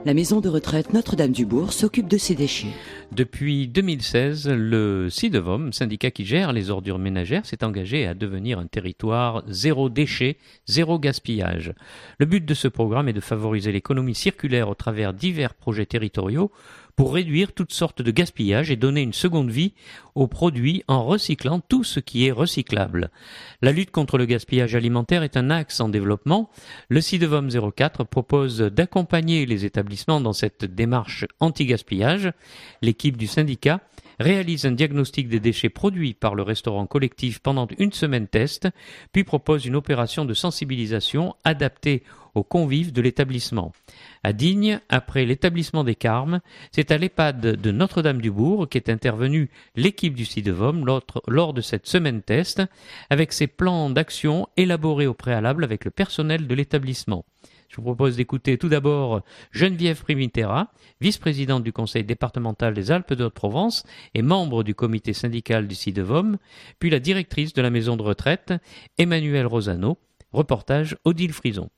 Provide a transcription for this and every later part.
La maison de retraite Notre-Dame-du-Bourg s'occupe de ces déchets. Depuis 2016, le CIDEVOM, syndicat qui gère les ordures ménagères, s'est engagé à devenir un territoire zéro déchet, zéro gaspillage. Le but de ce programme est de favoriser l'économie circulaire au travers divers projets territoriaux pour réduire toutes sortes de gaspillage et donner une seconde vie aux produits en recyclant tout ce qui est recyclable. La lutte contre le gaspillage alimentaire est un axe en développement. Le CIDEVOM 04 propose d'accompagner les établissements dans cette démarche anti-gaspillage. L'équipe du syndicat réalise un diagnostic des déchets produits par le restaurant collectif pendant une semaine test, puis propose une opération de sensibilisation adaptée aux convives de l'établissement. À Digne, après l'établissement des Carmes, c'est à l'EHPAD de Notre-Dame-du-Bourg qu'est intervenue l'équipe du CIDEVOM lors de cette semaine test, avec ses plans d'action élaborés au préalable avec le personnel de l'établissement. Je vous propose d'écouter tout d'abord Geneviève Primitera, vice-présidente du conseil départemental des Alpes de Haute-Provence et membre du comité syndical du CIDEVOM, puis la directrice de la maison de retraite, Emmanuelle Rosano. Reportage Odile Frison.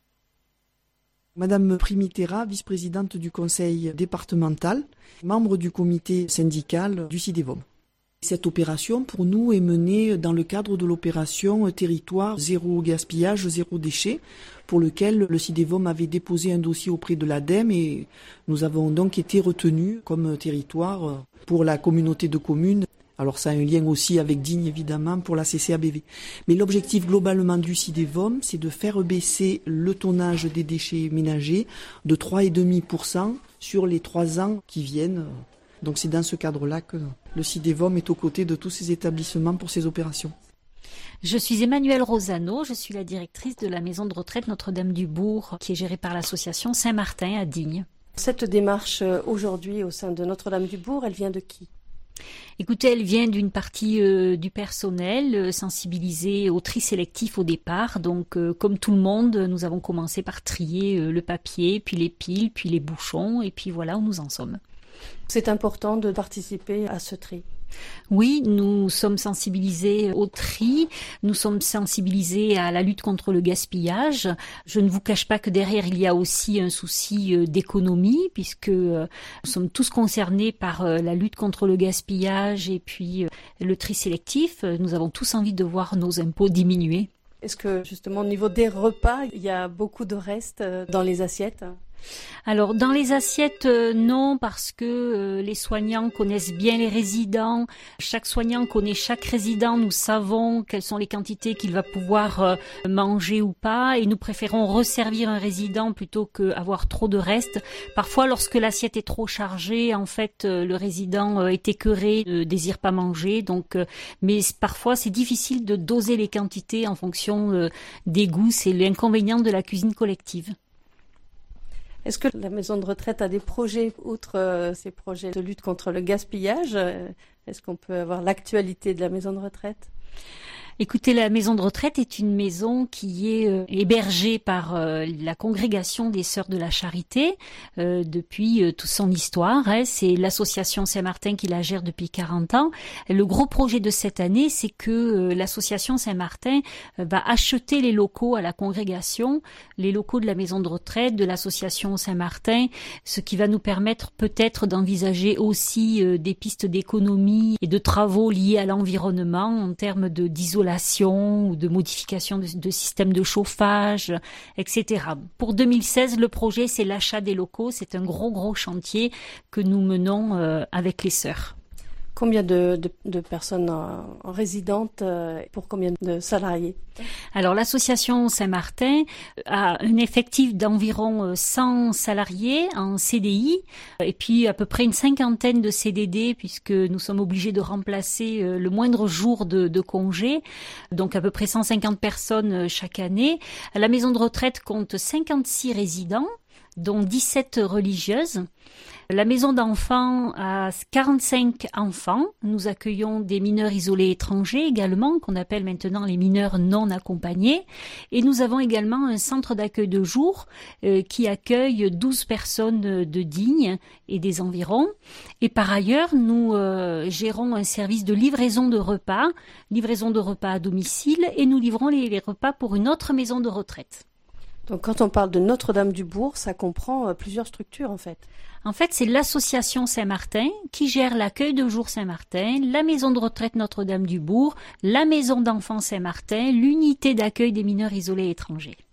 Madame Primitera, vice-présidente du conseil départemental, membre du comité syndical du CIDEVOM. Cette opération, pour nous, est menée dans le cadre de l'opération Territoire zéro gaspillage, zéro déchet, pour lequel le CIDEVOM avait déposé un dossier auprès de l'ADEME et nous avons donc été retenus comme territoire pour la communauté de communes. Alors ça a un lien aussi avec Digne, évidemment, pour la CCABV. Mais l'objectif globalement du CIDEVOM, c'est de faire baisser le tonnage des déchets ménagers de 3,5% sur les 3 ans qui viennent. Donc c'est dans ce cadre-là que le CIDEVOM est aux côtés de tous ces établissements pour ces opérations. Je suis Emmanuelle Rosano, je suis la directrice de la maison de retraite Notre-Dame-du-Bourg, qui est gérée par l'association Saint-Martin à Digne. Cette démarche aujourd'hui au sein de Notre-Dame-du-Bourg, elle vient de qui ? Écoutez, elle vient d'une partie du personnel sensibilisé au tri sélectif au départ. Donc, comme tout le monde, nous avons commencé par trier le papier, puis les piles, puis les bouchons, et puis voilà où nous en sommes. C'est important de participer à ce tri. Oui, nous sommes sensibilisés au tri, nous sommes sensibilisés à la lutte contre le gaspillage. Je ne vous cache pas que derrière il y a aussi un souci d'économie puisque nous sommes tous concernés par la lutte contre le gaspillage et puis le tri sélectif. Nous avons tous envie de voir nos impôts diminuer. Est-ce que justement au niveau des repas, il y a beaucoup de restes dans les assiettes ? Alors dans les assiettes non parce que les soignants connaissent bien les résidents, chaque soignant connaît chaque résident, nous savons quelles sont les quantités qu'il va pouvoir manger ou pas et nous préférons resservir un résident plutôt qu'avoir trop de restes. Parfois lorsque l'assiette est trop chargée, en fait le résident est écœuré, ne désire pas manger, donc mais parfois c'est difficile de doser les quantités en fonction des goûts, c'est l'inconvénient de la cuisine collective. Est-ce que la maison de retraite a des projets, outre ces projets de lutte contre le gaspillage ? Est-ce qu'on peut avoir l'actualité de la maison de retraite ? Écoutez, la maison de retraite est une maison qui est hébergée par la congrégation des Sœurs de la Charité depuis toute son histoire. C'est l'association Saint-Martin qui la gère depuis 40 ans. Le gros projet de cette année, c'est que l'association Saint-Martin va acheter les locaux à la congrégation, les locaux de la maison de retraite, de l'association Saint-Martin, ce qui va nous permettre peut-être d'envisager aussi des pistes d'économie et de travaux liés à l'environnement en termes d'isolation ou de modification de systèmes de chauffage, etc. Pour 2016, le projet, c'est l'achat des locaux. C'est un gros chantier que nous menons avec les sœurs. Combien de personnes résidentes pour combien de salariés ? Alors l'association Saint-Martin a un effectif d'environ 100 salariés en CDI et puis à peu près une 50aine de CDD puisque nous sommes obligés de remplacer le moindre jour de congé, donc à peu près 150 personnes chaque année. La maison de retraite compte 56 résidents, dont 17 religieuses. La maison d'enfants a 45 enfants. Nous accueillons des mineurs isolés étrangers également, qu'on appelle maintenant les mineurs non accompagnés. Et nous avons également un centre d'accueil de jour qui accueille 12 personnes de Digne et des environs. Et par ailleurs, nous gérons un service de livraison de repas à domicile et nous livrons les repas pour une autre maison de retraite. Donc quand on parle de Notre-Dame-du-Bourg, ça comprend plusieurs structures en fait. En fait, c'est l'association Saint-Martin qui gère l'accueil de jour Saint-Martin, la maison de retraite Notre-Dame-du-Bourg, la maison d'enfants Saint-Martin, l'unité d'accueil des mineurs isolés étrangers.